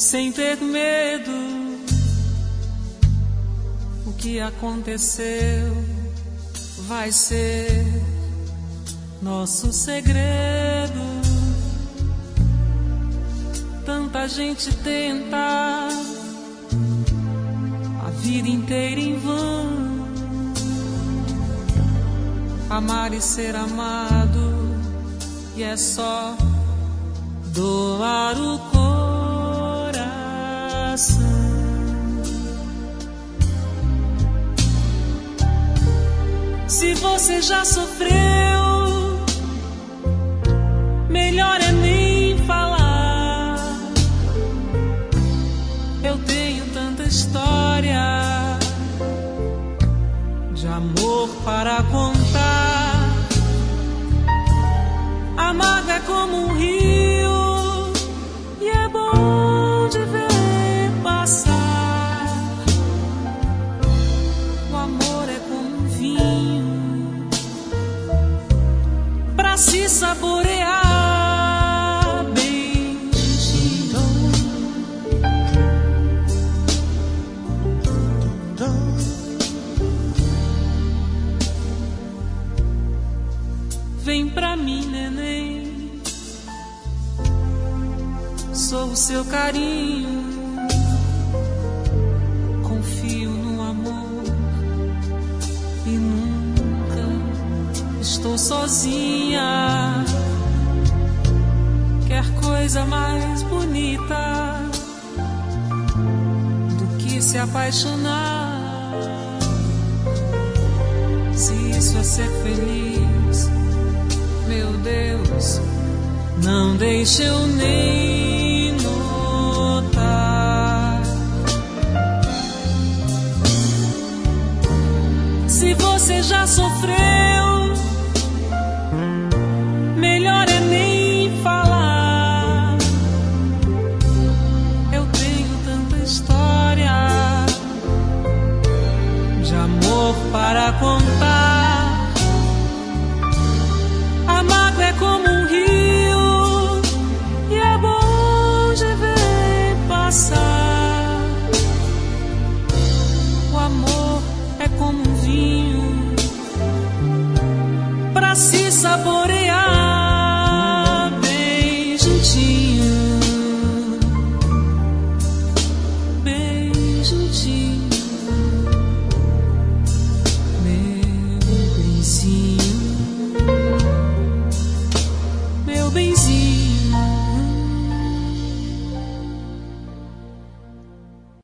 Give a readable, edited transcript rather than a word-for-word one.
sem ter medo. O que aconteceu vai ser nosso segredo. Tanta gente tenta a vida inteira em vão amar e ser amado, e é só doar o coração. Se você já sofreu, melhor é nem falar. Eu tenho tanta história de amor para contar. A mágoa é como um rio e é bom de ver passar. O amor é como um vinho pra se saborear bem gentil. Vem pra mim, neném, sou o seu carinho. Confio no amor e nunca estou sozinha. Quer coisa mais bonita do que se apaixonar? Se isso é ser feliz, meu Deus, não deixe eu nem notar. Se você já sofreu, melhor é nem falar. Eu tenho tanta história de amor para contar. A mágoa é como um rio e é bom de ver passar. O amor é como um vinho